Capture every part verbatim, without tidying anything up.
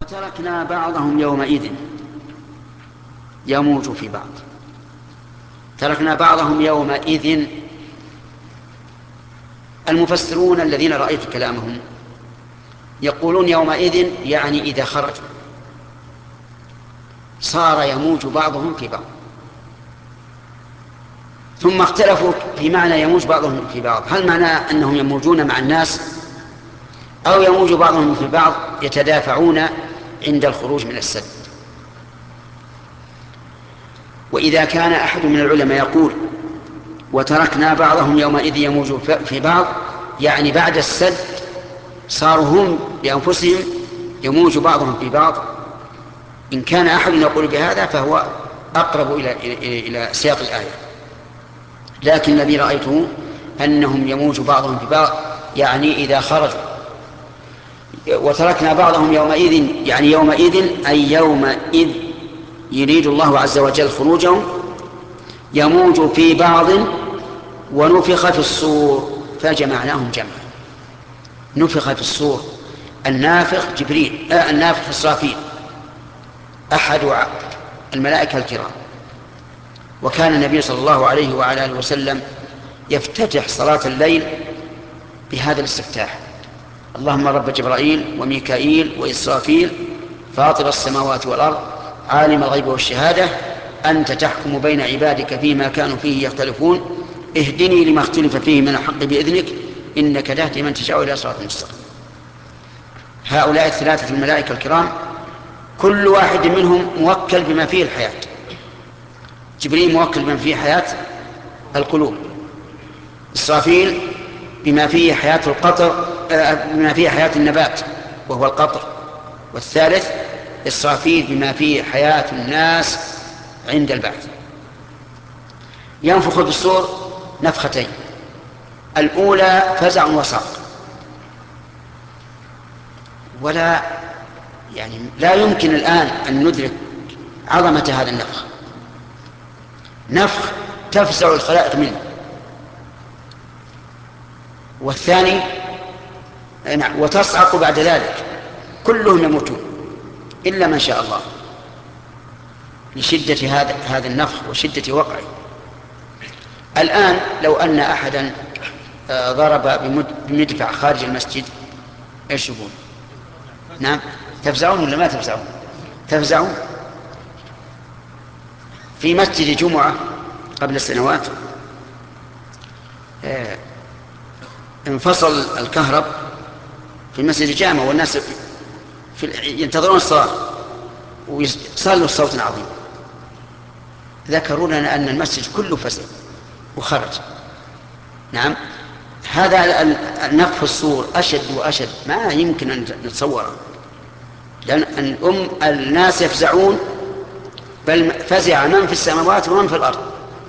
وتركنا بعضهم يومئذ يموج في بعض. تركنا بعضهم يومئذ. المفسرون الذين رأيت كلامهم يقولون يومئذ يعني إذا خرجوا صار يموج بعضهم في بعض. ثم اختلفوا في معنى يموج بعضهم في بعض، هل معنى أنهم يموجون مع الناس أو يموج بعضهم في بعض يتدافعون عند الخروج من السد. وإذا كان أحد من العلماء يقول وتركنا بعضهم يومئذ يموج في بعض يعني بعد السد صاروا هم بأنفسهم يموج بعضهم في بعض، إن كان أحد يقول بهذا فهو أقرب إلى, إلى, إلى سياق الآية. لكن الذي رأيته أنهم يموج بعضهم في بعض يعني إذا خرجوا. وتركنا بعضهم يومئذ يعني يومئذ أي يومئذ يريد الله عز وجل خروجهم يموج في بعض ونفخ في الصور فجمعناهم جمعا. نفخ في الصور، النافخ جبريل آه النافخ إسرافيل أحد الملائكة الكرام. وكان النبي صلى الله عليه وعلى آله وسلم يفتتح صلاة الليل بهذا الاستفتاح: اللهم رب جبرائيل وميكائيل وإسرافيل فاطر السماوات والأرض عالم الغيب والشهادة أنت تحكم بين عبادك فيما كانوا فيه يختلفون اهدني لما اختلف فيه من الحق بإذنك إنك تهدي من تشاء إلى صراط مستقيم. هؤلاء الثلاثة الملائكة الكرام كل واحد منهم موكل بما فيه الحياة. جبريل موكل بما فيه حياة القلوب، إسرافيل بما فيه حياة القطر بما فيه حياة النبات وهو القطر، والثالث إسرافيل بما فيه حياة الناس عند البعث. ينفخ بالصور نفختين، الأولى فزع وصعق، ولا يعني لا يمكن الآن أن ندرك عظمة هذا النفخ. نفخ تفزع الخلائق منه. والثاني وتصعق بعد ذلك، كلهم يموتون إلا من شاء الله لشدة هذا هذا النفخ وشدة وقعه. الآن لو أن أحدا ضرب بمدفع خارج المسجد ايش يقول؟ نعم، تفزعون ولا ما تفزعون؟ تفزعون. في مسجد جمعة قبل سنوات انفصل الكهرب في مسجد الجامع والناس في ينتظرون الصلاة وصلوا صوت عظيم. ذكروا لنا أن المسجد كله فزع وخرج. نعم، هذا النفخ الصور أشد وأشد، ما يمكن أن نتصوره، لأن الأم الناس يفزعون، بل فزع من في السماوات ومن في الأرض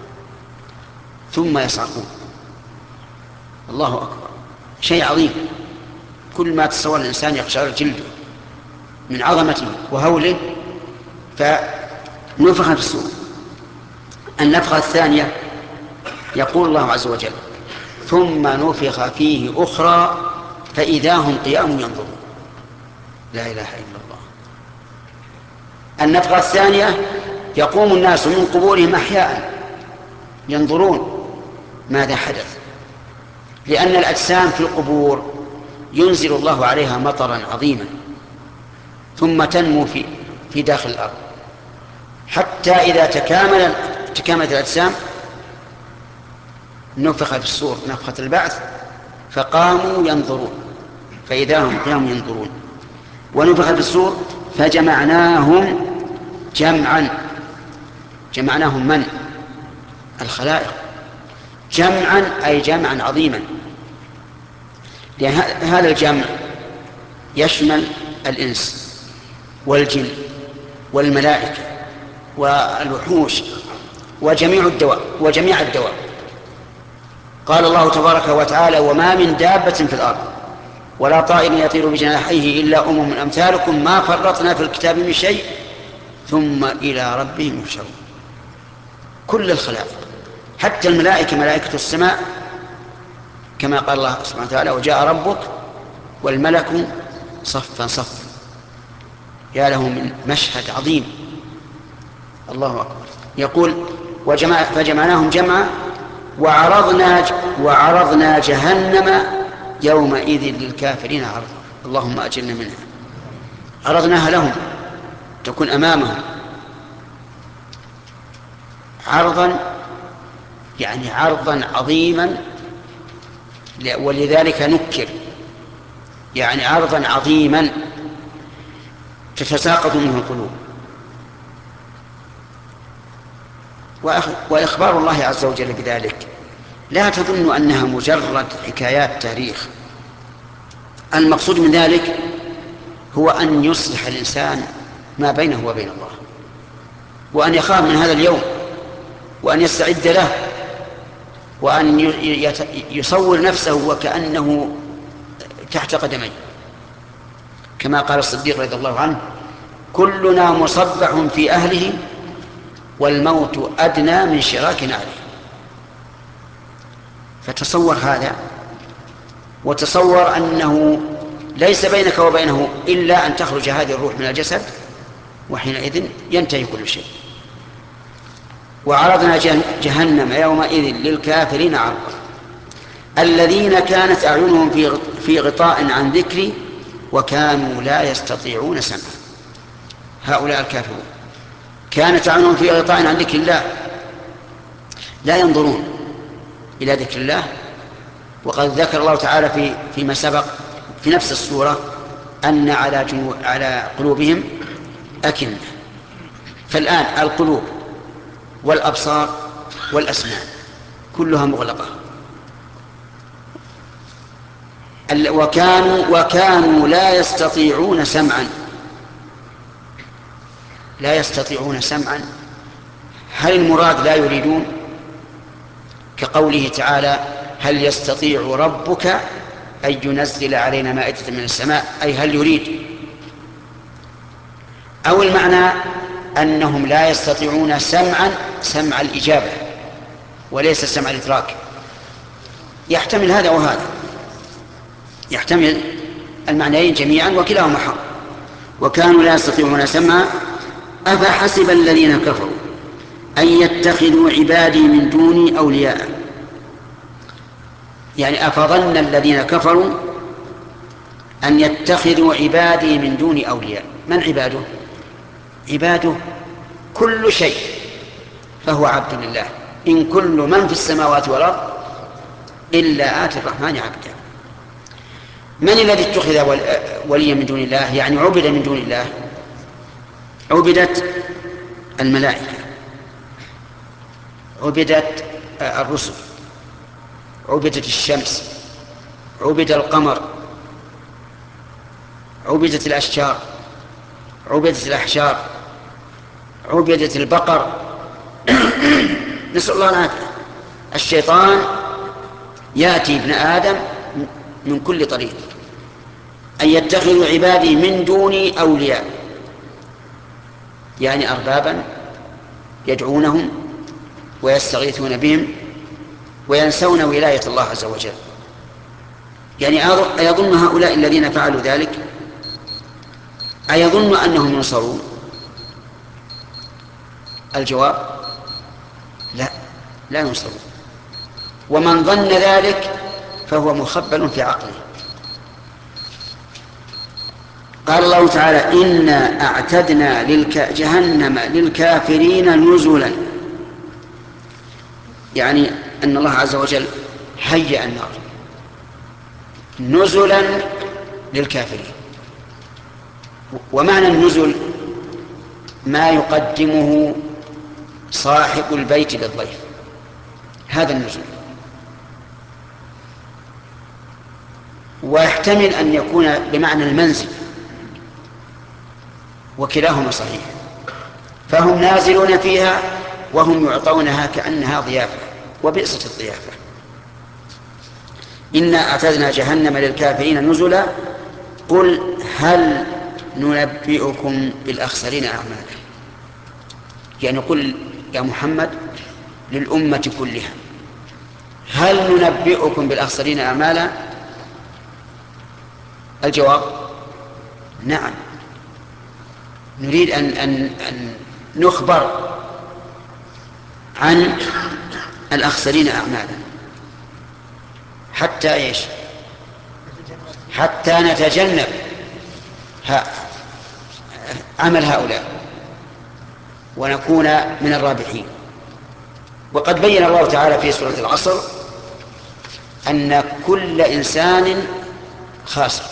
ثم يصعقون. الله أكبر، شيء عظيم. كل ما تصور الإنسان يقشعر جلده من عظمته وهوله. فنفخ في الصور. النفخة الثانية يقول الله عز وجل ثم نفخ فيه أخرى فإذا هم قيام ينظرون. لا إله إلا الله. النفخة الثانية يقوم الناس من قبورهم أحياء ينظرون ماذا حدث، لأن الأجسام في القبور ينزل الله عليها مطرا عظيما ثم تنمو في في داخل الأرض حتى إذا تكامل تكاملت الأجسام نفخ في الصور نفخة البعث فقاموا ينظرون فإذا هم قيام ينظرون. ونفخ في الصور فجمعناهم جمعا. جمعناهم من؟ الخلائق. جمعا أي جمعا عظيما، لأن هذا الجمع يشمل الإنس والجن والملائكة والوحوش وجميع الدواب وجميع الدواب. قال الله تبارك وتعالى وما من دابة في الأرض ولا طائر يطير بجناحيه إلا أمم أمثالكم ما فرطنا في الكتاب من شيء ثم إلى ربهم يحشرون. كل الخلائق حتى الملائكة ملائكة السماء كما قال الله سبحانه وتعالى وجاء ربك والملك صفا صفا. يا له من مشهد عظيم. الله أكبر. يقول وجمع فجمعناهم جمعا وعرضنا وعرضنا جهنم يومئذ للكافرين عرضا. اللهم أجرنا منها. عرضناها لهم تكون أمامهم عرضا، يعني عرضا عظيما، ولذلك نكر، يعني عرضا عظيما تتساقط منه القلوب. وإخبار الله عز وجل بذلك لا تظن أنها مجرد حكايات تاريخ. المقصود من ذلك هو أن يصلح الإنسان ما بينه وبين الله، وأن يخاف من هذا اليوم، وأن يستعد له، وأن يصور نفسه وكأنه تحت قدميه، كما قال الصديق رضي الله عنه: كلنا مصبح في أهله والموت أدنى من شراك نعله. فتصور هذا، وتصور أنه ليس بينك وبينه إلا أن تخرج هذه الروح من الجسد، وحينئذ ينتهي كل شيء. وعرضنا جهنم يومئذ للكافرين عرضا الذين كانت أعينهم في في غطاء عن ذكري وكانوا لا يستطيعون سمعا. هؤلاء الكافرون كانت أعينهم في غطاء عن ذكر الله، لا ينظرون إلى ذكر الله. وقد ذكر الله تعالى في فيما سبق في نفس السورة أن على جنو على قلوبهم أكنة. فالآن القلوب والأبصار والأسماع كلها مغلقة. وكانوا وكانوا لا يستطيعون سمعا. لا يستطيعون سمعا، هل المراد لا يريدون؟ كقوله تعالى: هل يستطيع ربك أن ينزل علينا مائدة من السماء، أي هل يريد؟ أو المعنى أنهم لا يستطيعون سمعا، سمع الإجابة وليس سمع الإدراك. يحتمل هذا وهذا، يحتمل المعنيين جميعا وكلاهما حق. وكانوا لا يستطيعون سمعا أفحسب الذين كفروا أن يتخذوا عبادي من دوني أولياء. يعني أفظن الذين كفروا أن يتخذوا عبادي من دوني أولياء. من عباده؟ عباده كل شيء فهو عبد لله. إن كل من في السماوات والأرض إلا آتي الرحمن عبدا. من الذي اتخذ وليا من دون الله؟ يعني عبد من دون الله. عبدت الملائكة، عبدت الرسل، عبدت الشمس، عبد القمر، عبدت الأشجار، عبدت الأحجار، عبدت البقر. نسأل الله العافية. الشيطان يأتي ابن آدم من كل طريق. أن يتخذوا عبادي من دوني أولياء، يعني أربابا يدعونهم ويستغيثون بهم وينسون ولاية الله عز وجل. يعني أيظن هؤلاء الذين فعلوا ذلك أيظن أنهم ينصرون؟ الجواب لا، لا ينصرون. ومن ظن ذلك فهو مخبل في عقله. قال الله تعالى: إنا أعتدنا للك... جهنم للكافرين نزلا. يعني أن الله عز وجل هيأ النار نزلا للكافرين. ومعنى النزل ما يقدمه صاحب البيت للضيف، هذا النزل. ويحتمل أن يكون بمعنى المنزل، وكلاهما صحيح. فهم نازلون فيها وهم يعطونها كأنها ضيافة، وبئست الضيافة. إنا أعتدنا جهنم للكافرين نزلا قل هل ننبئكم بالأخسرين أعمالا. يعني قل يا محمد للأمة كلها: هل ننبئكم بالأخسرين أعمالا؟ الجواب نعم. نريد أن, أن, أن نخبر عن الأخسرين أعمالا حتى إيش؟ حتى نتجنب عمل هؤلاء ونكون من الرابحين. وقد بين الله تعالى في سورة العصر أن كل إنسان خاسر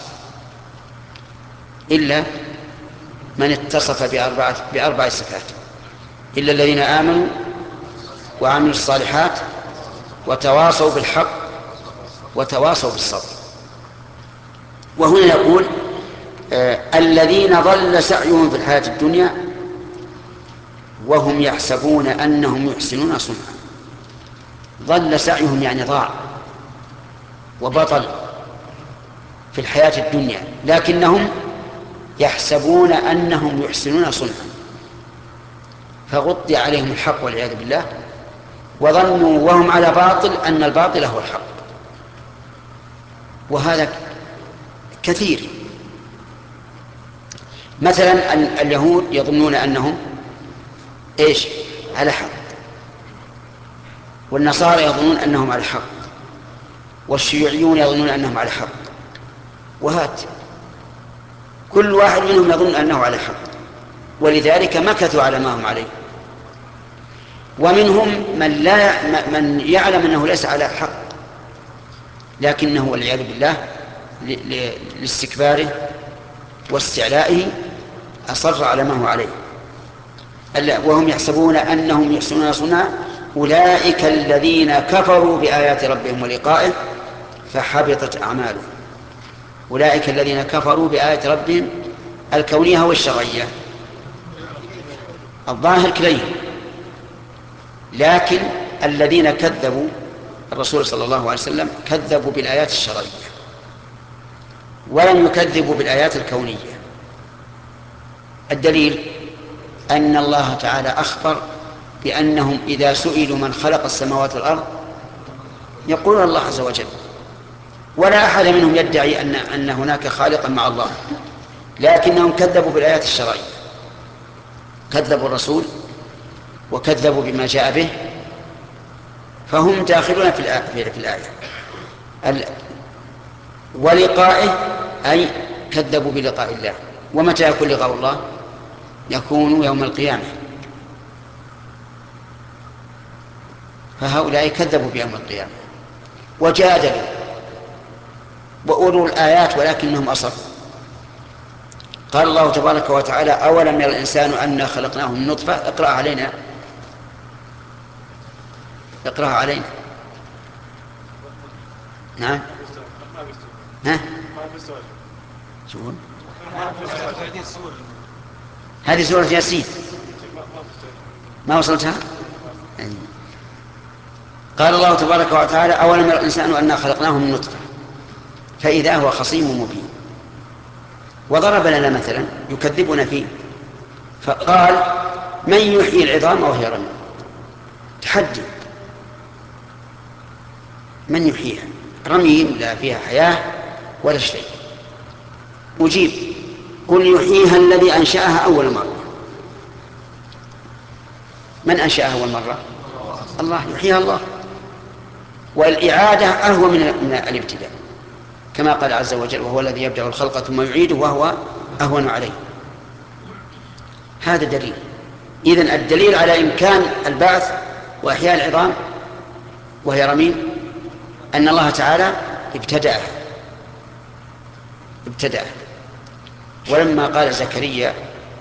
إلا من اتصف بأربعة بأربع صفات: إلا الذين آمنوا وعملوا الصالحات وتواصوا بالحق وتواصوا بالصبر. وهنا يقول آه الذين ضل سعيهم في الحياة الدنيا وهم يحسبون أنهم يحسنون صنعا. ضل سعيهم يعني ضاع وبطل في الحياة الدنيا، لكنهم يحسبون أنهم يحسنون صنعا، فغطي عليهم الحق والعياذ بالله، وظنوا وهم على باطل أن الباطل هو الحق. وهذا كثير. مثلا اليهود يظنون أنهم إيش؟ على حق، والنصارى يظنون أنهم على حق، والشيوعيون يظنون أنهم على حق، وهات كل واحد منهم يظن أنه على حق، ولذلك مكثوا على ما هم عليه. ومنهم من لا من يعلم أنه ليس على حق، لكنه والعياذ بالله لاستكباره واستعلائه أصر على ما هو عليه. وهم يحسبون أنهم يحسنون صنعا أولئك الذين كفروا بآيات ربهم ولقائه فحبطت أعمالهم. أولئك الذين كفروا بآيات ربهم الكونية والشرعية، الظاهر كليه، لكن الذين كذبوا الرسول صلى الله عليه وسلم كذبوا بالآيات الشرعية ولم يكذبوا بالآيات الكونية. الدليل أن الله تعالى أخبر بأنهم إذا سئلوا من خلق السماوات والأرض يقولون الله عز وجل، ولا أحد منهم يدعي أن, أن هناك خالقا مع الله، لكنهم كذبوا بالآيات الشرعية، كذبوا الرسول وكذبوا بما جاء به، فهم داخلون في الآية. ولقائه أي كذبوا بلقاء الله. ومتى يكون لقاء الله؟ يكون يوم القيامة. فهؤلاء كذبوا بيوم القيامة وجادلوا وأولوا الآيات ولكنهم أصروا. قال الله تبارك وتعالى: أولم يرى الإنسان أنا خلقناه من نطفة. اقرأ علينا اقرأ علينا نعم. ها؟ شوفون هذه سورة ياسين ما وصلتها. قال الله تبارك وتعالى: أولم يرى الإنسان أنا خلقناه من نطفة فإذا هو خصيم مبين. وضرب لنا مثلا يكذبنا فيه فقال: من يحيي العظام وهي رميم. تحدي، من يحييها؟ رميم لا فيها حياة ولا شيء. أجيب: قل يحييها الذي أنشأها أول مرة. من أنشأها أول مرة؟ الله. يحييها الله، والإعادة أهون من الابتداء، كما قال عز وجل: وهو الذي يبدأ الخلق ثم يعيده وهو أهون عليه. هذا دليل. إذن الدليل على إمكان البعث وإحياء العظام وهي رميم أن الله تعالى ابتدأها ابتدأها ولما قال زكريا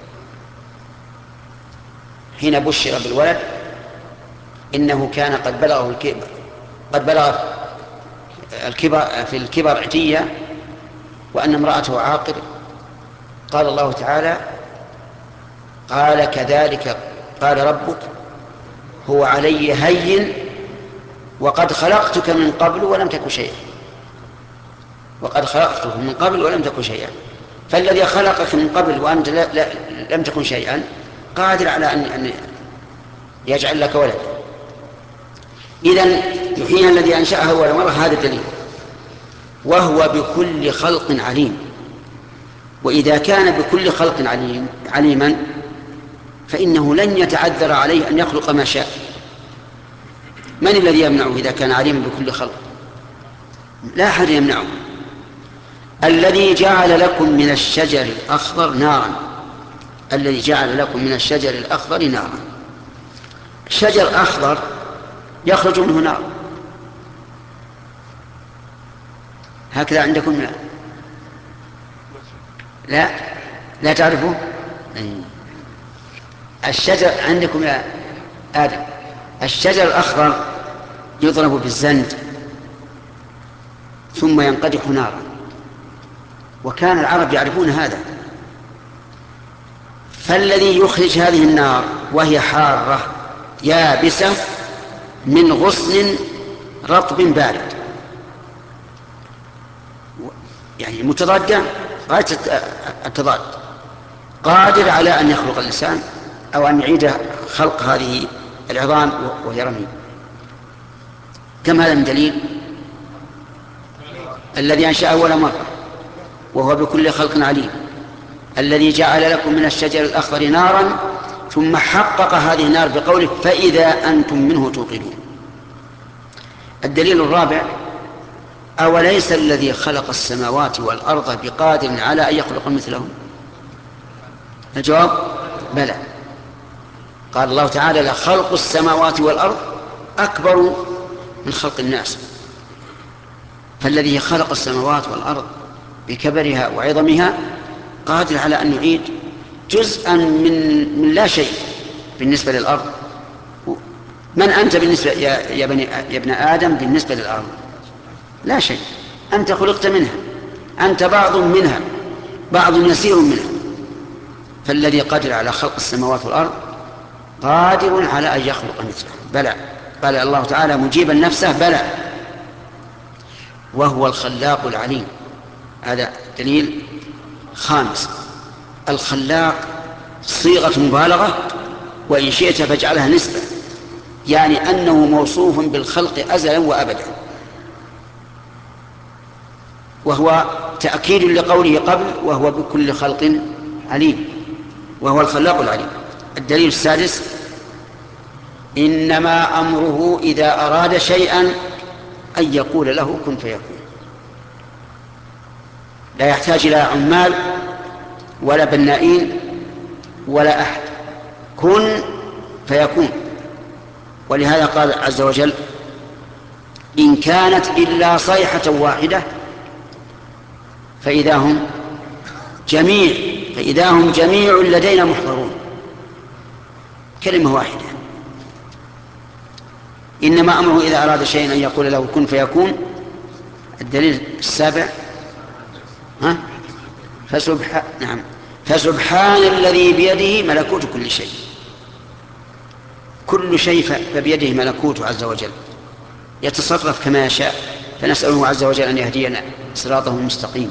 حين بشر بالولد إنه كان قد بلغه الكبر قد بلغ الكبر في الكبر عتيا وأن امرأته عاقر، قال الله تعالى: قال كذلك قال ربك هو علي هين وقد خلقتك من قبل ولم تك شيئا. وقد خلقتك من قبل ولم تك شيئا. فالذي خلقك من قبل وأنت لا لا لم تكن شيئا قادر على أن, أن يجعل لك ولد. إذن يحييها الذي أنشأها أول مرة، هذا دليل. وهو بكل خلق عليم. وإذا كان بكل خلق عليم عليما فإنه لن يتعذر عليه أن يخلق ما شاء. من الذي يمنعه إذا كان عليما بكل خلق؟ لا أحد يمنعه. الذي جعل لكم من الشجر الأخضر نارا الذي جعل لكم من الشجر الأخضر نارا شجر أخضر يخرج منه نار. هكذا عندكم؟ لا لا, لا تعرفوا الشجر عندكم يا آدم. الشجر الأخضر يضرب بالزند ثم ينقدح نارا، وكان العرب يعرفون هذا. فالذي يخرج هذه النار وهي حارة يابسة من غصن رطب بارد، يعني متضادة غاية التضاد، قادر على أن يخلق الإنسان أو أن يعيد خلق هذه العظام وهي رميم. كم هذا من دليل؟ الذي أنشأ أول مرة وهو بكل خلق عليم، الذي جعل لكم من الشجر الأخضر نارا، ثم حقق هذه النار بقوله فإذا أنتم منه توقدون. الدليل الرابع: أوليس الذي خلق السماوات والأرض بقادر على أن يخلق مثلهم؟ الجواب: بلى. قال الله تعالى: لخلق السماوات والأرض أكبر من خلق الناس. فالذي خلق السماوات والأرض بكبرها وعظمها قادر على أن يعيد جزءا من, من لا شيء بالنسبة للأرض. من أنت بالنسبة يا, يا, بني يا ابن آدم بالنسبة للأرض؟ لا شيء، أنت خلقت منها، أنت بعض منها، بعض يسير منها. فالذي قادر على خلق السماوات والأرض قادر على أن يخلق مثله. بلى. قال الله تعالى مجيبا نفسه: بلى وهو الخلاق العليم. هذا دليل خامس. الخلاق صيغة مبالغة، وإن شئت فاجعلها نسبة، يعني أنه موصوف بالخلق أزلا وأبدا، وهو تأكيد لقوله قبل وهو بكل خلق عليم، وهو الخلاق العليم. الدليل السادس: إنما أمره إذا أراد شيئا أن يقول له كن فيكون. لا يحتاج إلى عمال ولا بنائين ولا أحد، كن فيكون. ولهذا قال عز وجل: إن كانت إلا صيحة واحدة فإذا هم جميع فإذا هم جميع لدينا محضرون. كلمة واحدة. إنما أمره إذا أراد شيئا أن يقول له كن فيكون. الدليل السابع: ها؟ فسبح... نعم فسبحان الذي بيده ملكوت كل شيء. كل شيء فبيده ملكوته عز وجل، يتصرف كما يشاء. فنسأله عز وجل أن يهدينا صراطه المستقيم.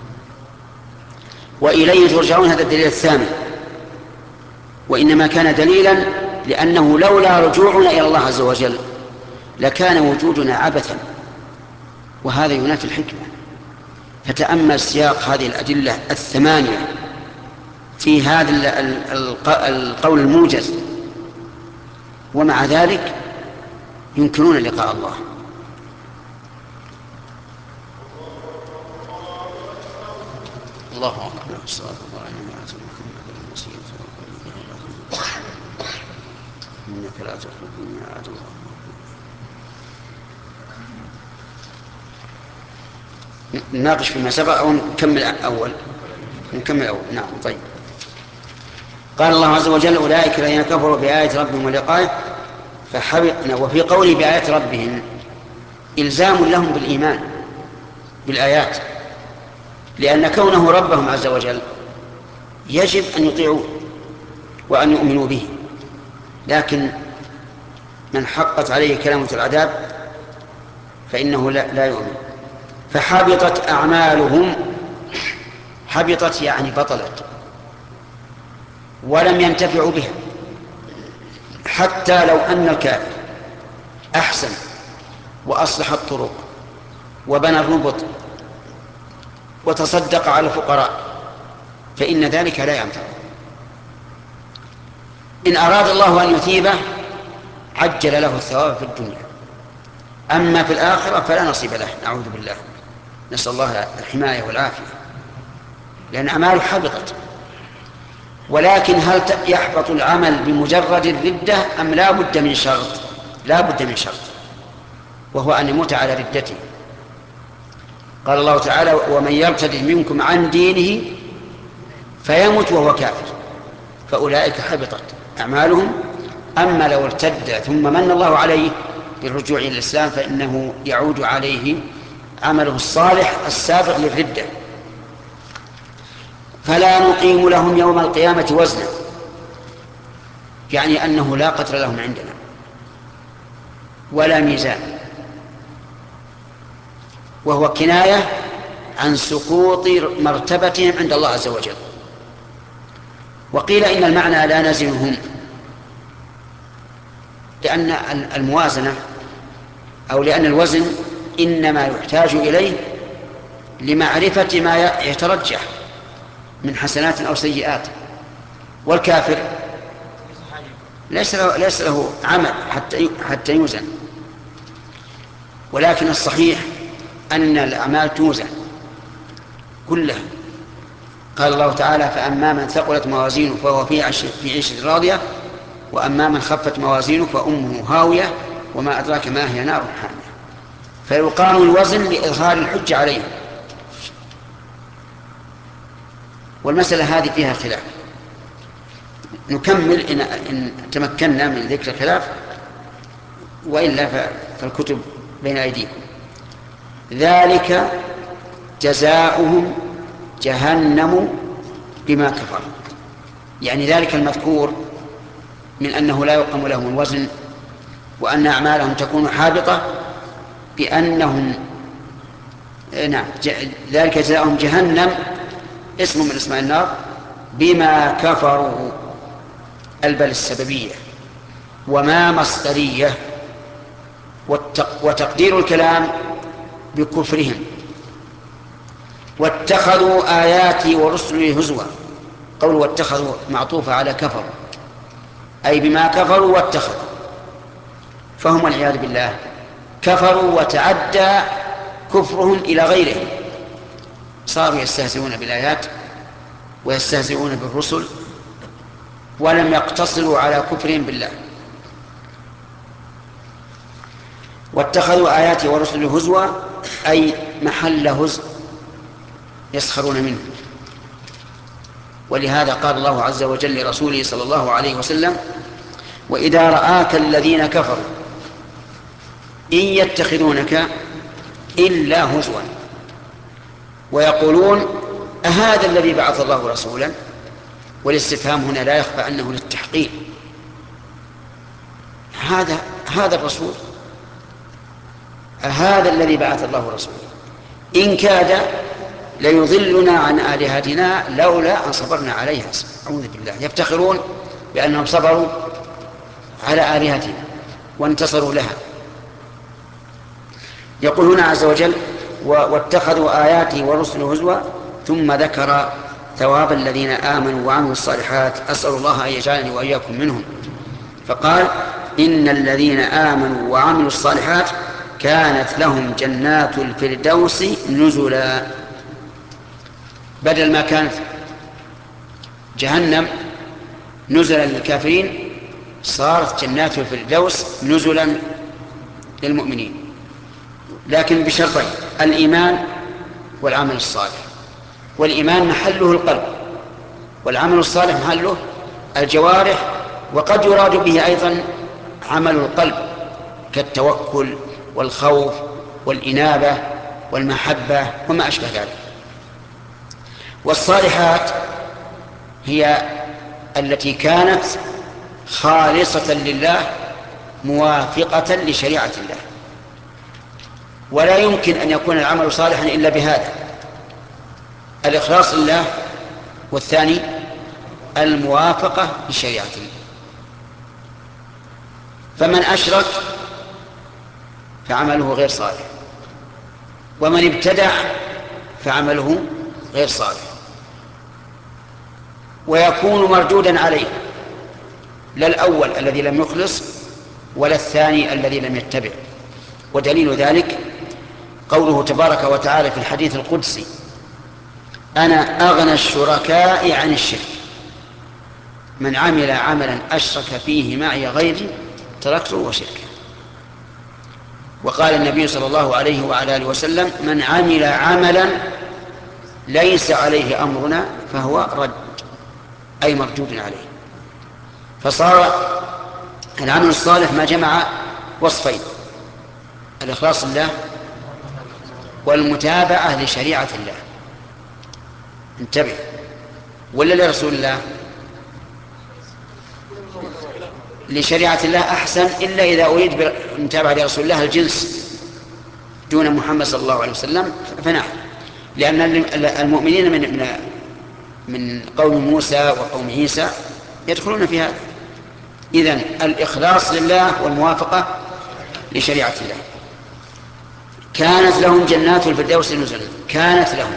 وإليه ترجعون. هذا الدليل الثامن، وإنما كان دليلا لأنه لولا رجوعنا إلى الله عز وجل لكان وجودنا عبثا، وهذا ينافي الحكمة. فتأمل سياق هذه الأدلة الثمانية في هذا القول الموجز، ومع ذلك ينكرون لقاء الله. الله أكبر. الصلاة إنك لا تخلق الميعاد. نناقش فيما سبق أو نكمل أول؟ نكمل أول. نعم. طيب. قال الله عز وجل: أولئك الذين كفروا بآيات ربهم ولقائه فحبطنا. وفي قوله بآيات ربهم إلزام لهم بالإيمان بالآيات، لأن كونه ربهم عز وجل يجب أن يطيعوه وأن يؤمنوا به. لكن من حقت عليه كلمة العذاب فإنه لا, لا يؤمن. فحبطت أعمالهم. حبطت يعني بطلت، ولم ينتفعوا بها. حتى لو أن الكافر أحسن وأصلح الطرق وبنى الربط وتصدق على الفقراء فإن ذلك لا ينفع. إن أراد الله أن يثيبه عجل له الثواب في الدنيا، أما في الآخرة فلا نصيب له، نعوذ بالله، نسأل الله الحماية والعافية، لأن أعماله حبطت. ولكن هل يحبط العمل بمجرد الردة أم لا بد من شرط؟ لا بد من شرط، وهو أن يموت على ردته. قال الله تعالى: ومن يرتد منكم عن دينه فيمت وهو كافر فأولئك حبطت أعمالهم. أما لو ارتد ثم من الله عليه بالرجوع إلى الإسلام فإنه يعود عليه عمله الصالح السابق للردة. فلا نقيم لهم يوم القيامة وزنا، يعني أنه لا قدر لهم عندنا ولا ميزان، وهو كناية عن سقوط مرتبتهم عند الله عز وجل. وقيل إن المعنى لا نزنهم، لأن الموازنة أو لأن الوزن إنما يحتاج إليه لمعرفة ما يترجح من حسنات أو سيئات، والكافر ليس له, ليس له عمل حتى حتى يوزن. ولكن الصحيح أن الأعمال توزن كلها. قال الله تعالى: فأما من ثقلت موازينه فهو في عيشة راضية، وأما من خفت موازينه فأمه هاوية وما أدراك ما هي نار حامية. فيقام الوزن لإظهار الحجة عليه. والمسألة هذه فيها خلاف، نكمل إن, إن تمكنا من ذكر الخلاف، وإلا فالكتب بين أيديكم. ذلك جزاؤهم جهنم بما كفر، يعني ذلك المذكور من أنه لا يقام لهم الوزن وأن أعمالهم تكون حابطة بأنهم نعم ذلك جزاؤهم جهنم اسم من اسماء النار بما كفروا، البل السببية وما مصدرية، وتقدير الكلام بكفرهم. واتخذوا آياتي ورسلي هزوا، قول واتخذوا معطوفة على كفروا، أي بما كفروا واتخذوا، فهم والعياذ بالله كفروا وتعدى كفرهم إلى غيرهم، صاروا يستهزئون بالآيات ويستهزئون بالرسل ولم يقتصروا على كفرهم بالله. واتخذوا آياتي ورسلي هزوا أي محل هزء يسخرون منه. ولهذا قال الله عز وجل لرسوله صلى الله عليه وسلم: وإذا رآك الذين كفروا إن يتخذونك إلا هزوا ويقولون أهذا الذي بعث الله رسولا. والاستفهام هنا لا يخفى أنه للتحقيق، هذا هذا الرسول، هذا الذي بعث الله رسولا، إن كاد ليضلنا عن آلهتنا لولا أن صبرنا عليها. أعوذ بالله، يفتخرون بأنهم صبروا على آلهتهم وانتصروا لها. يقول هنا عز وجل: واتخذوا آياتي ورسلي هزوا، ثم ذكر ثواب الذين آمنوا وعملوا الصالحات، أسأل الله أن يجعلني وإياكم منهم. فقال: إن الذين آمنوا وعملوا الصالحات كانت لهم جنات الفردوس نزلا. بدل ما كانت جهنم نزلا للكافرين صارت جنات الفردوس نزلا للمؤمنين، لكن بشرطين: الإيمان والعمل الصالح. والإيمان محله القلب، والعمل الصالح محله الجوارح، وقد يراد به أيضا عمل القلب كالتوكل والخوف والإنابة والمحبة وما أشبه ذلك. والصالحات هي التي كانت خالصة لله موافقة لشريعة الله، ولا يمكن أن يكون العمل صالحا إلا بهذا: الإخلاص لله، والثاني الموافقة لشريعة الله. فمن أشرك فعمله غير صالح، ومن ابتدع فعمله غير صالح. ويكون مردودا عليه، لا الأول الذي لم يخلص ولا الثاني الذي لم يتبع. ودليل ذلك قوله تبارك وتعالى في الحديث القدسي: أنا أغنى الشركاء عن الشرك، من عمل عملا أشرك فيه معي غيري تركته وشركه. وقال النبي صلى الله عليه وعلى آله وسلم: من عمل عملا ليس عليه أمرنا فهو رد، أي مردود عليه. فصار العمل الصالح ما جمع وصفين: الإخلاص لله والمتابعة لشريعة الله. انتبه، ولا لرسول الله؟ لشريعة الله أحسن، إلا إذا أريد بالمتابعة لرسول الله الجنس دون محمد صلى الله عليه وسلم فنعم، لأن المؤمنين من من من قوم موسى وقوم عيسى يدخلون في هذا. إذن الإخلاص لله والموافقة لشريعة الله. كانت لهم جنات الفردوس نزلا، كانت لهم.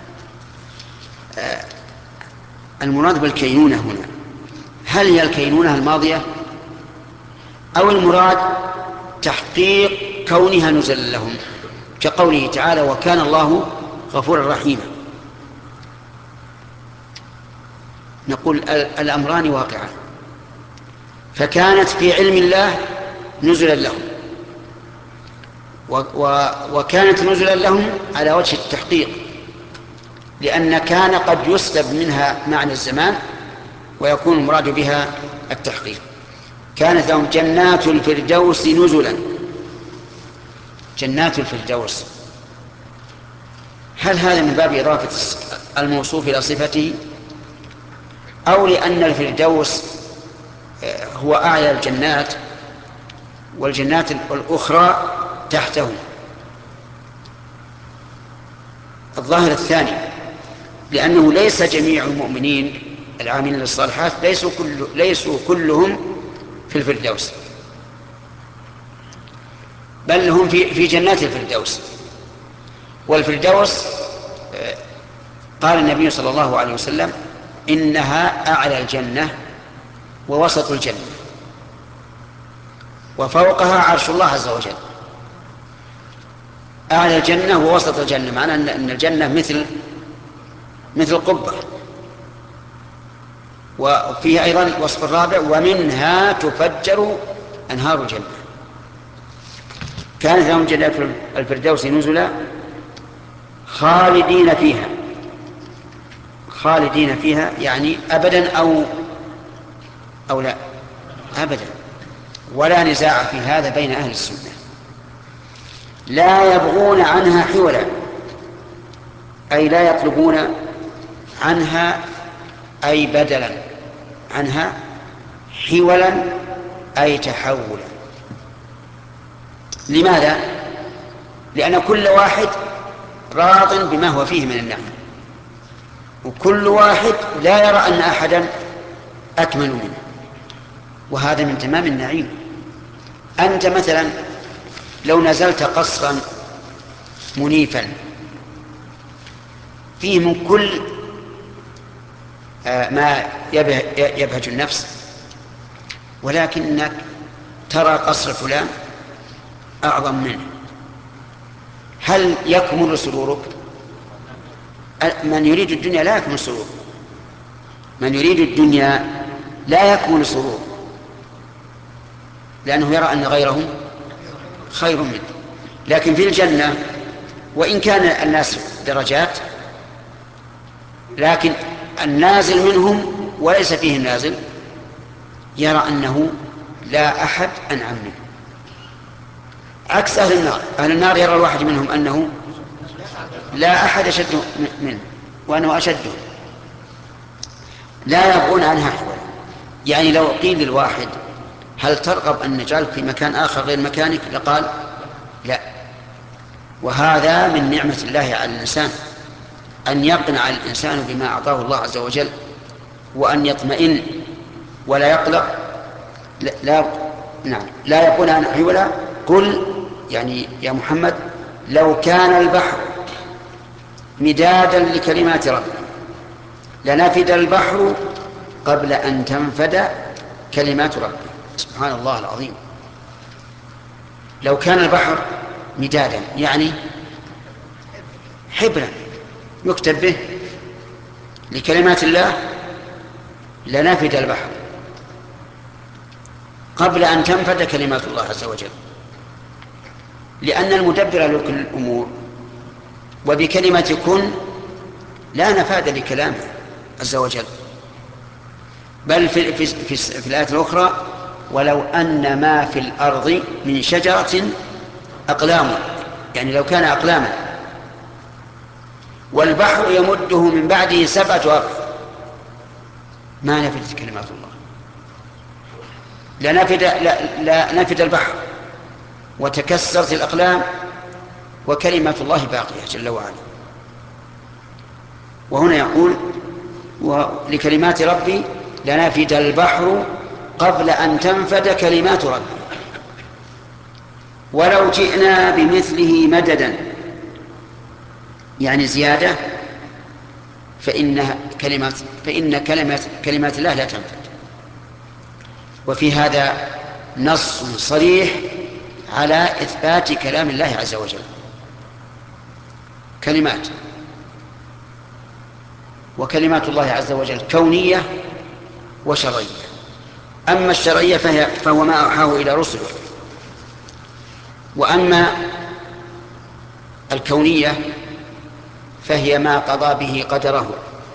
آه المراد بالكينونة هنا هل هي الكينونة الماضية أو المراد تحقيق كونها نزلا لهم، كقوله تعالى: وكان الله غفورا رحيما؟ نقول الأمران واقعان، فكانت في علم الله نزلا لهم، وكانت نزلا لهم على وجه التحقيق، لأن كان قد يسلب منها معنى الزمان ويكون المراد بها التحقيق. كانت لهم جنات الفردوس نزلا. جنات الفردوس، هل هذا من باب إضافة الموصوف إلى صفته، أو لأن الفردوس هو أعلى الجنات والجنات الأخرى تحته؟ الظاهر الثاني، لأنه ليس جميع المؤمنين العاملين للصالحات ليسوا, كل ليسوا كلهم في الفردوس، بل هم في, في جنات الفردوس. والفردوس قال النبي صلى الله عليه وسلم: إنها أعلى الجنة ووسط الجنة وفوقها عرش الله عز وجل. أعلى الجنة ووسط الجنة، معنى أن الجنة مثل مثل قبة. وفيها أيضا وصف الرابع: ومنها تفجر أنهار الجنة. كانت لهم جنات الفردوس نزلا خالدين فيها. خالدين فيها يعني أبدا أو أو لا أبدا، ولا نزاع في هذا بين أهل السنة. لا يبغون عنها حولا، أي لا يطلبون عنها أي بدلا عنها، حولا أي تحولا. لماذا؟ لأن كل واحد راض بما هو فيه من النعم، وكل واحد لا يرى أن أحدا أكمل منه، وهذا من تمام النعيم. أنت مثلا لو نزلت قصرا منيفا فيه من كل ما يبهج النفس، ولكنك ترى قصر فلان أعظم منه، هل يكمل سرورك؟ من يريد الدنيا لا يكمل سرور، من يريد الدنيا لا يكمل سرور، لأنه يرى أن غيرهم خير منه. لكن في الجنة وإن كان الناس درجات، لكن النازل منهم وليس فيه النازل يرى أنه لا أحد أنعم منه، عكس أهل النار. أهل النار يرى الواحد منهم أنه لا أحد أشد منه وأنه أشده، لا يبغون عنها حولا. يعني لو قيل للواحد: هل ترغب أن نجعلك في مكان آخر غير مكانك؟ لقال لا. وهذا من نعمة الله على الإنسان، أن يقنع الإنسان بما أعطاه الله عز وجل، وأن يطمئن ولا يقلق. لا, لا نعم لا يكون عن حولا. قل يعني يا محمد: لو كان البحر مدادا لكلمات ربي لنفد البحر قبل أن تنفد كلمات ربي. سبحان الله العظيم. لو كان البحر مدادا يعني حبرا يكتب به لكلمات الله لنفد البحر قبل أن تنفد كلمات الله عز وجل، لأن المدبر لكل الأمور وبكلمة كن لا نفاد لكلامه عز وجل. بل في, في, في, في الآية الأخرى ولو أن ما في الأرض من شجرة أقلام، يعني لو كان أقلاما والبحر يمده من بعده سبعة أبحر ما نفدت كلمات الله. لا نفد, لا, لا نفد البحر وتكسرت الأقلام وكلمة الله باقية جل وعلا. وهنا يقول لكلمات ربي لنفد البحر قبل أن تنفد كلمات ربي ولو جئنا بمثله مددا، يعني زيادة، فإن كلمات فإن كلمات كلمات الله لا تنفد. وفي هذا نص صريح على إثبات كلام الله عز وجل. كلمات، وكلمات الله عز وجل كونية وشرعية. أما الشرعية فهي فهو ما أوحاه إلى رسله، وأما الكونية فهي ما قضى به قدره.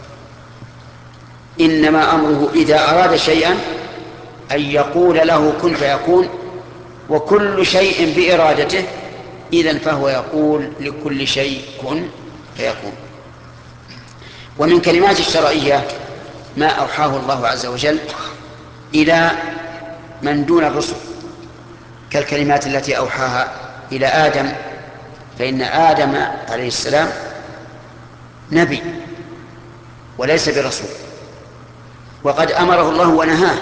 إنما أمره إذا أراد شيئا أن يقول له كن فيكون، وكل شيء بإرادته، إذن فهو يقول لكل شيء كن فيكون. ومن كلمات الشرعية ما أوحاه الله عز وجل إلى من دون الرسل كالكلمات التي أوحاها إلى آدم، فإن آدم عليه السلام نبي وليس برسول، وقد أمره الله ونهاه.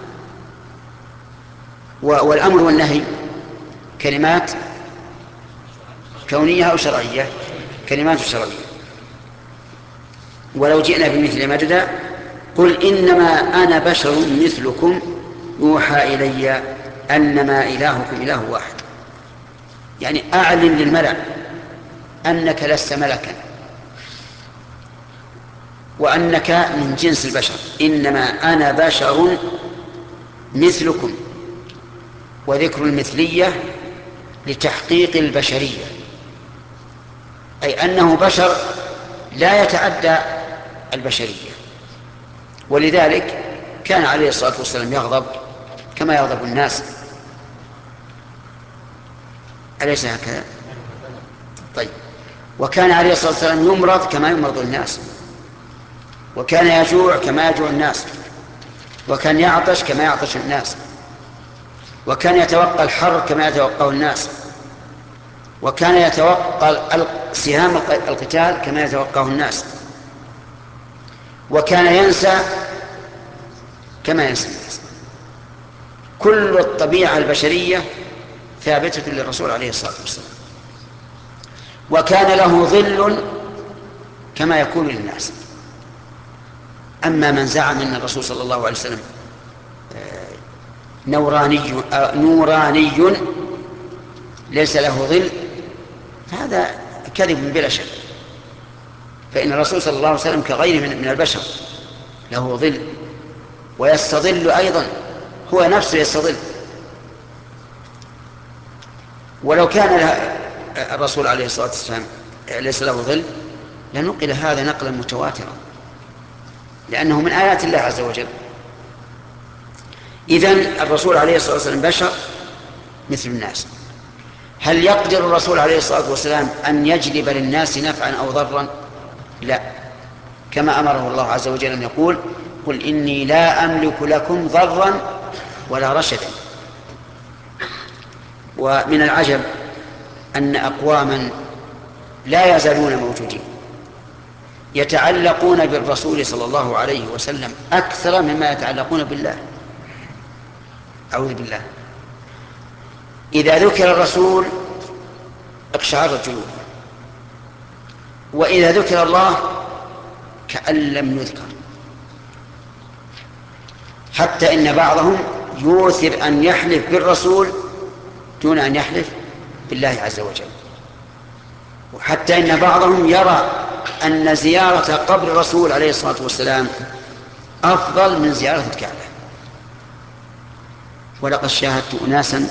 والأمر والنهي كلمات كونية أو شرعية؟ كلمات شرعية. ولو جئنا بمثل مددا قل إنما أنا بشر مثلكم يوحى إلي أنما إلهكم إله واحد، يعني أعلن للملأ أنك لست ملكا وأنك من جنس البشر. إنما أنا بشر مثلكم، وذكر المثلية لتحقيق البشرية، أي أنه بشر لا يتعدى البشرية. ولذلك كان عليه الصلاة والسلام يغضب كما يغضب الناس، أليس هكذا؟ طيب. وكان عليه الصلاة والسلام يمرض كما يمرض الناس، وكان يجوع كما يجوع الناس، وكان يعطش كما يعطش الناس، وكان يتوقى الحر كما يتوقاه الناس، وكان يتوقى سهام القتال كما يتوقاه الناس، وكان ينسى كما ينسى الناس. كل الطبيعة البشرية ثابتة للرسول عليه الصلاة والسلام. وكان له ظل كما يكون للناس. أما من زعم أن الرسول صلى الله عليه وسلم نوراني, نوراني ليس له ظل، فهذا كذب بلا شك. فإن الرسول صلى الله عليه وسلم كغيره من البشر له ظل ويستظل أيضا، هو نفسه يستظل. ولو كان الرسول عليه الصلاة والسلام ليس له ظل لنقل هذا نقلا متواترا، لأنه من آيات الله عز وجل. إذن الرسول عليه الصلاة والسلام بشر مثل الناس. هل يقدر الرسول عليه الصلاة والسلام أن يجلب للناس نفعا أو ضرا؟ لا، كما أمره الله عز وجل أن يقول قل إني لا أملك لكم ضرا ولا رشدا. ومن العجب أن أقواما لا يزالون موجودين يتعلقون بالرسول صلى الله عليه وسلم أكثر مما يتعلقون بالله. أعوذ بالله. إذا ذكر الرسول اقشعر الجلود، وإذا ذكر الله كأن لم يذكر. حتى إن بعضهم يوثر أن يحلف بالرسول دون أن يحلف بالله عز وجل. وحتى إن بعضهم يرى أن زيارة قبر الرسول عليه الصلاة والسلام أفضل من زيارة الكعبة. ولقد شاهدت أناسا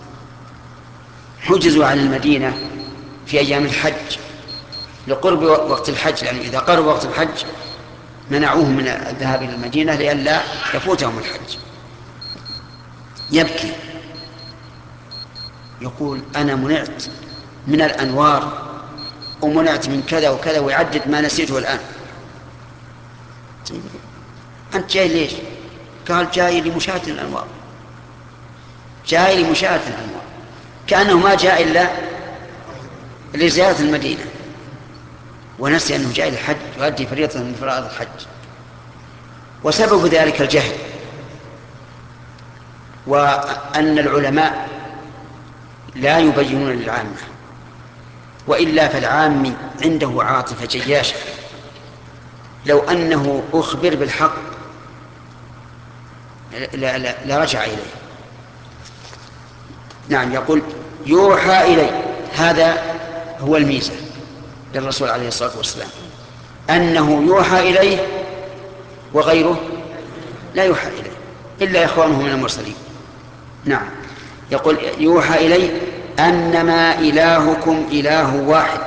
حجزوا عن المدينة في أيام الحج لقرب وقت الحج، لأنه إذا قرب وقت الحج منعوهم من الذهاب إلى المدينة لئلا يفوتهم الحج. يبكي يقول أنا منعت من الأنوار ومنعت من كذا وكذا، ويعدد ما نسيته الآن. أنت جاي ليش؟ قال جاي لمشاهدة الأنوار، جاي لمشاهدة الأنوار، كأنه ما جاء إلا لزيارة المدينة، ونسي أنه جاء للحج يؤدي فريضة من فرائض الحج. وسبب ذلك الجهل، وأن العلماء لا يبينون للعامة، وإلا فالعام عنده عاطفة جياشة، لو أنه أخبر بالحق لرجع إليه. نعم، يقول يوحى إلي، هذا هو الميزة للرسول عليه الصلاة والسلام، أنه يوحى إليه وغيره لا يوحى إليه إلا إخوانه من المرسلين. نعم، يقول يوحى إلي أنما إلهكم إله واحد.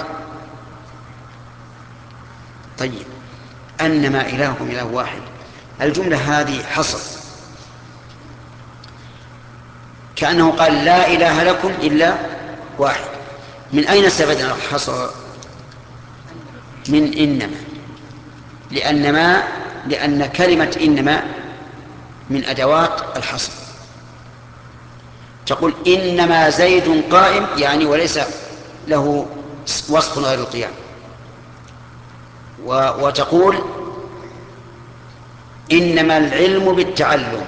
طيب، أنما إلهكم إله واحد، الجملة هذه حصر، كأنه قال لا إله لكم إلا واحد. من أين استفدنا الحصر؟ من إنما، لأنما لأن كلمة إنما من أدوات الحصر. تقول إنما زيد قائم، يعني وليس له وصف غير القيام. وتقول إنما العلم بالتعلم،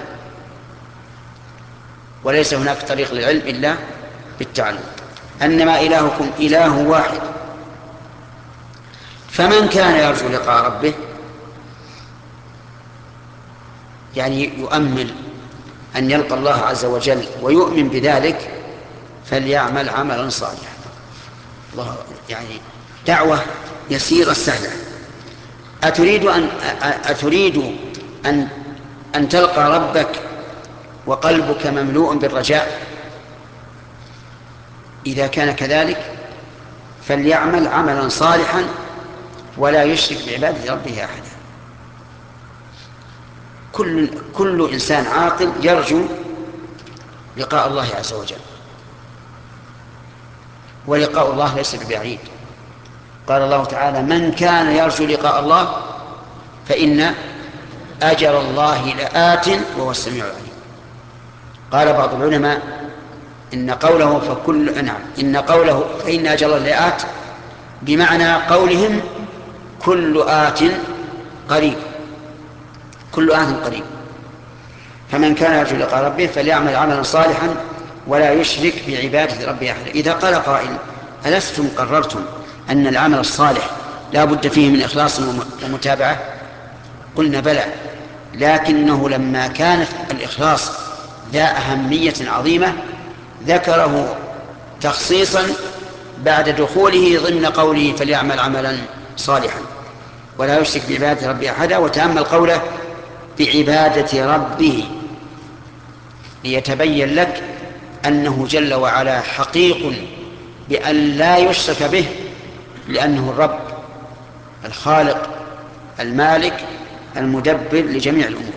وليس هناك طريق للعلم إلا بالتعلم. أنما إلهكم إله واحد، فمن كان يرجو لقاء ربه، يعني يؤمل أن يلقى الله عز وجل ويؤمن بذلك، فليعمل عملا صالحا. الله، يعني دعوة يسيرة سهلة. أتريد أن أتريد أن أن تلقى ربك وقلبك مملوء بالرجاء؟ إذا كان كذلك فليعمل عملا صالحا ولا يشرك بعبادة ربه أحدا. كل كل إنسان عاقل يرجو لقاء الله عز وجل، ولقاء الله ليس ببعيد. قال الله تعالى من كان يرجو لقاء الله فإن أجل الله لآت وهو السميع العليم. قال بعض العلماء إن قوله فكل نعم إن قوله فإن أجل الله لآت بمعنى قولهم كل آت قريب، كل آت قريب. فمن كان يرجو لقاء ربه فليعمل عملا صالحا ولا يشرك بعبادة ربه أحدا. إذا قال قائل ألستم قررتم أن العمل الصالح لا بد فيه من إخلاص ومتابعة؟ قلنا بلى، لكنه لما كانت الإخلاص ذا أهمية عظيمة ذكره تخصيصا بعد دخوله ضمن قوله فليعمل عملا صالحا ولا يشرك بعبادة ربه أحدا. وتأمل قوله بعبادة ربه ليتبين لك أنه جل وعلا حقيق بأن لا يشرك به، لأنه الرب الخالق المالك المدبر لجميع الأمور.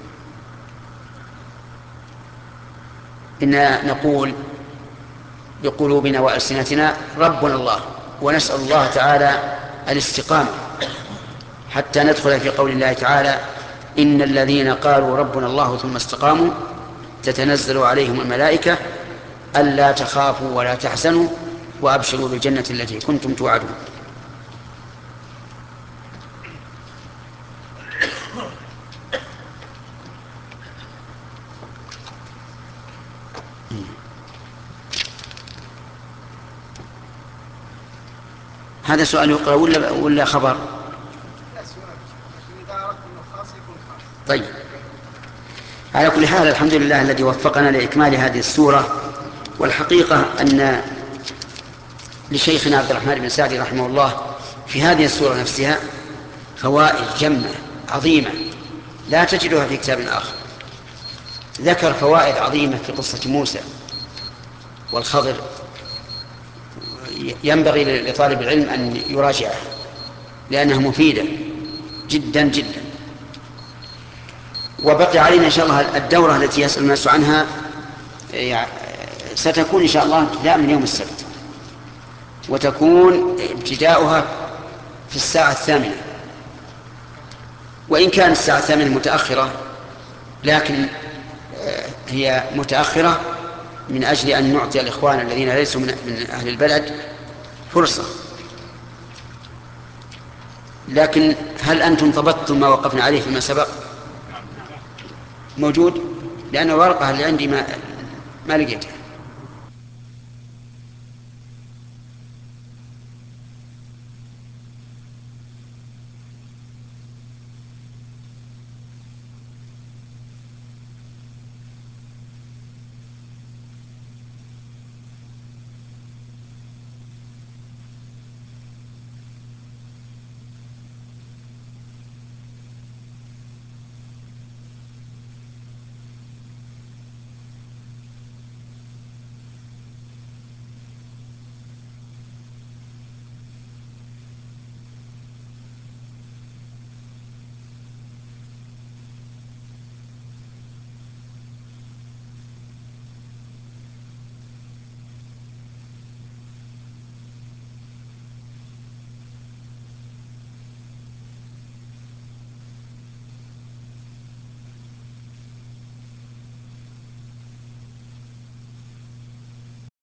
إننا نقول بقلوبنا وألسنتنا ربنا الله، ونسأل الله تعالى الاستقامة حتى ندخل في قول الله تعالى إن الذين قالوا ربنا الله ثم استقاموا تتنزل عليهم الملائكة ألا تخافوا ولا تحزنوا وأبشروا بالجنة التي كنتم توعدون. هذا سؤال يقرأ ولا ولا خبر؟ طيب، على كل حال الحمد لله الذي وفقنا لإكمال هذه السورة. والحقيقة أن لشيخنا عبد الرحمن بن سعدي رحمه الله في هذه السورة نفسها فوائد جمة عظيمة لا تجدها في كتاب آخر. ذكر فوائد عظيمة في قصة موسى والخضر، ينبغي لطالب العلم أن يراجعها لأنها مفيدة جدا جدا. وبقي علينا إن شاء الله الدورة التي يسأل الناس عنها ستكون إن شاء الله ابتداء من يوم السبت، وتكون ابتداؤها في الساعة الثامنة، وإن كان الساعة الثامنة متأخرة لكن هي متأخرة من أجل أن نعطي الإخوان الذين ليسوا من أهل البلد فرصة. لكن هل أنتم ضبطتم ما وقفنا عليه فيما سبق؟ موجود؟ لأن الورقة اللي عندي ما, ما لقيتها.